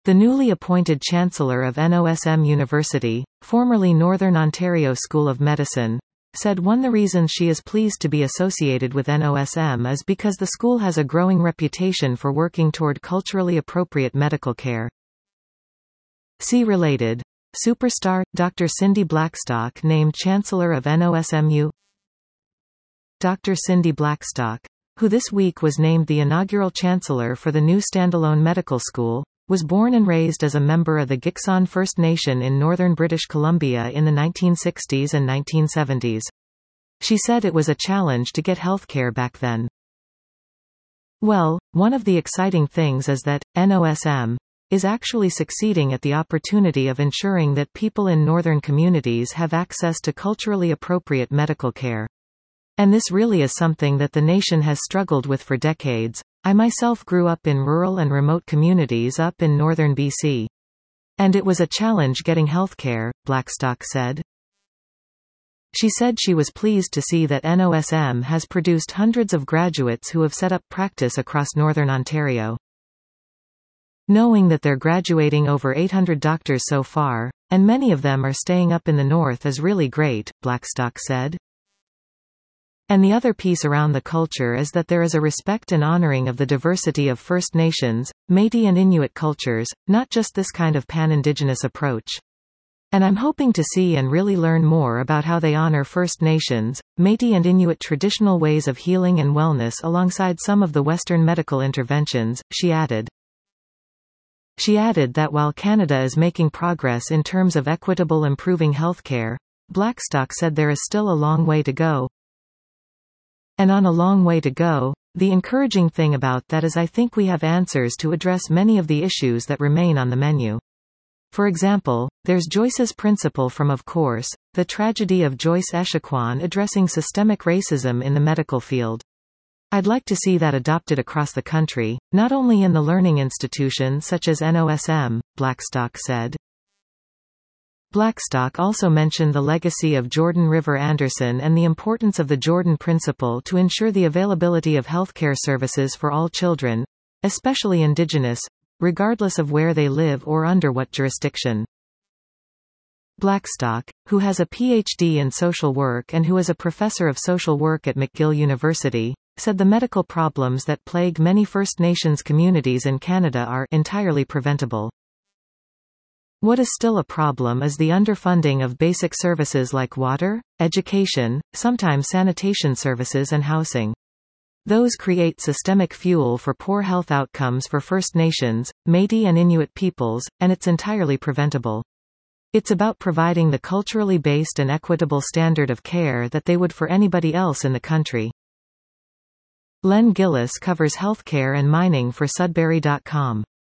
The newly appointed Chancellor of NOSM University, formerly Northern Ontario School of Medicine, said one of the reasons she is pleased to be associated with NOSM is because the school has a growing reputation for working toward culturally appropriate medical care. See related. Superstar, Dr. Cindy Blackstock named Chancellor of NOSMU. Dr. Cindy Blackstock, who this week was named the inaugural Chancellor for the new standalone medical school, was born and raised as a member of the Gikson First Nation in northern British Columbia in the 1960s and 1970s. She said it was a challenge to get healthcare back then. Well, one of the exciting things is that NOSM is actually succeeding at the opportunity of ensuring that people in northern communities have access to culturally appropriate medical care. And this really is something that the nation has struggled with for decades. I myself grew up in rural and remote communities up in northern BC. And it was a challenge getting healthcare, Blackstock said. She said she was pleased to see that NOSM has produced hundreds of graduates who have set up practice across northern Ontario. Knowing that they're graduating over 800 doctors so far, and many of them are staying up in the north is really great, Blackstock said. And the other piece around the culture is that there is a respect and honoring of the diversity of First Nations, Métis and Inuit cultures, not just this kind of pan-Indigenous approach. And I'm hoping to see and really learn more about how they honor First Nations, Métis and Inuit traditional ways of healing and wellness alongside some of the Western medical interventions, she added. She added that while Canada is making progress in terms of equitable improving healthcare, Blackstock said there is still a long way to go. And on a long way to go, the encouraging thing about that is I think we have answers to address many of the issues that remain on the menu. For example, there's Joyce's principle from Of Course, the tragedy of Joyce Echaquan addressing systemic racism in the medical field. I'd like to see that adopted across the country, not only in the learning institutions such as NOSM, Blackstock said. Blackstock also mentioned the legacy of Jordan River Anderson and the importance of the Jordan Principle to ensure the availability of healthcare services for all children, especially Indigenous, regardless of where they live or under what jurisdiction. Blackstock, who has a PhD in social work and who is a professor of social work at McGill University, said the medical problems that plague many First Nations communities in Canada are entirely preventable. What is still a problem is the underfunding of basic services like water, education, sometimes sanitation services and housing. Those create systemic fuel for poor health outcomes for First Nations, Métis and Inuit peoples, and it's entirely preventable. It's about providing the culturally based and equitable standard of care that they would for anybody else in the country. Len Gillis covers healthcare and mining for Sudbury.com.